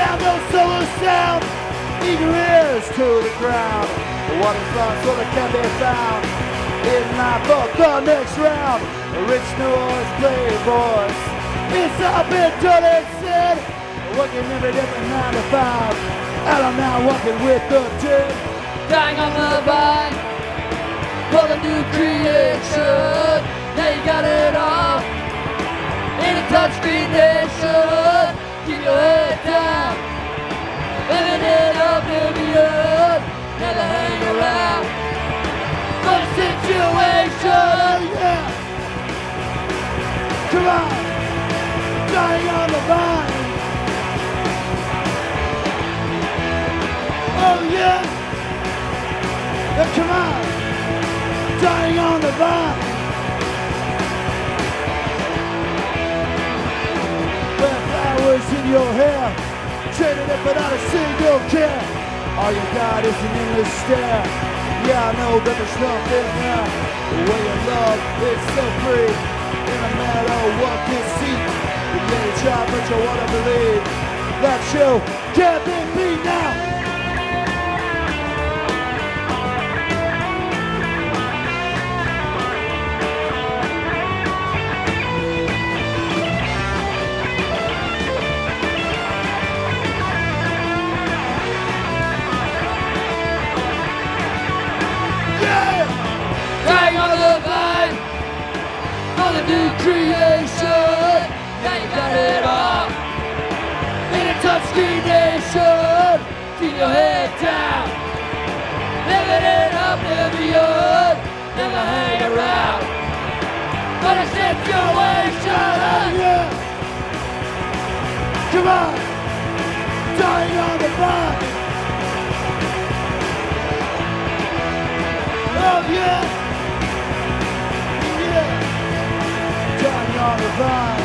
have no solo sound. Eager ears to the ground. What is lost so that can be found. In life of the next round. A rich New Orleans playboys. It's all been done and said. Working every different 9 to 5. And I'm now working with the dead. Dying on the vine for the new creation. Now you got it all in a touchscreen nation. Keep your head down, living in oblivion. Never hang around for the situation. Yeah. Come on. Dying on the vine. Oh yeah. Yeah, come on. Dying on the vine. Wear flowers in your hair, traded it without a single care. All you got is an endless stare. Yeah, I know that there's nothing there. The way you love is so free. In a matter what conceit. You may try, but you wanna believe that you can't be beat now. Dying on the vine for the new creation. Now you got it all in a touchscreen nation. Keep your head down, living in oblivion. Never hang around for the situation. Yeah. Come on. Dying on the vine. Oh yeah. Yeah. Dying on the vine.